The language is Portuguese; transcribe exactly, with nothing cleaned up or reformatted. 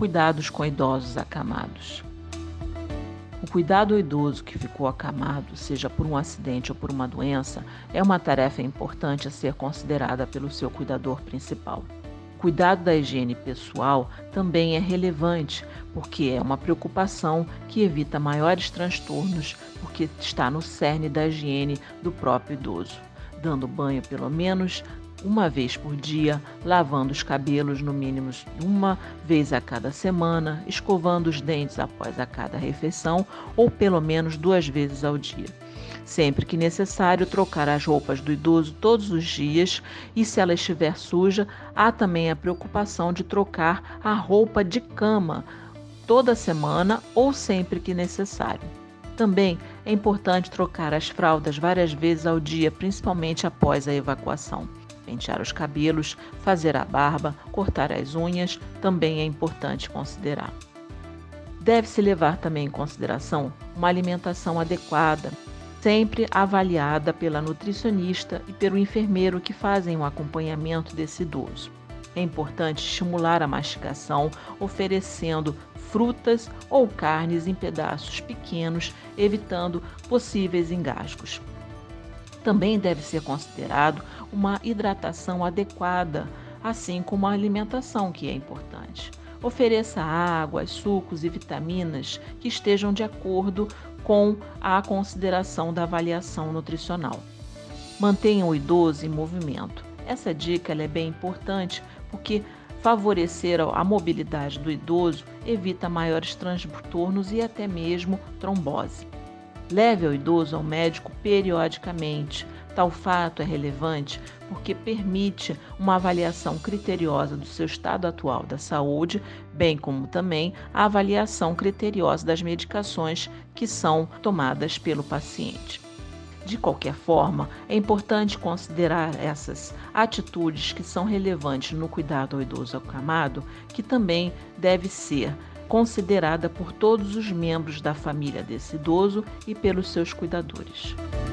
Cuidados com idosos acamados. O cuidado ao idoso que ficou acamado, seja por um acidente ou por uma doença, é uma tarefa importante a ser considerada pelo seu cuidador principal. O cuidado da higiene pessoal também é relevante, porque é uma preocupação que evita maiores transtornos, porque está no cerne da higiene do próprio idoso, dando banho pelo menos uma vez por dia, lavando os cabelos no mínimo uma vez a cada semana, escovando os dentes após a cada refeição ou pelo menos duas vezes ao dia. Sempre que necessário, trocar as roupas do idoso todos os dias e, se ela estiver suja, há também a preocupação de trocar a roupa de cama toda semana ou sempre que necessário. Também é importante trocar as fraldas várias vezes ao dia, principalmente após a evacuação. Pentear os cabelos, fazer a barba, cortar as unhas, também é importante considerar. Deve-se levar também em consideração uma alimentação adequada, sempre avaliada pela nutricionista e pelo enfermeiro que fazem o acompanhamento desse idoso. É importante estimular a mastigação, oferecendo frutas ou carnes em pedaços pequenos, evitando possíveis engasgos. Também deve ser considerado uma hidratação adequada, assim como a alimentação, que é importante. Ofereça água, sucos e vitaminas que estejam de acordo com a consideração da avaliação nutricional. Mantenha o idoso em movimento. Essa dica ela é bem importante porque favorecer a mobilidade do idoso evita maiores transtornos e até mesmo trombose. Leve o idoso ao médico periodicamente. Tal fato é relevante porque permite uma avaliação criteriosa do seu estado atual da saúde, bem como também a avaliação criteriosa das medicações que são tomadas pelo paciente. De qualquer forma, é importante considerar essas atitudes que são relevantes no cuidado ao idoso acamado, que também deve ser considerada por todos os membros da família desse idoso e pelos seus cuidadores.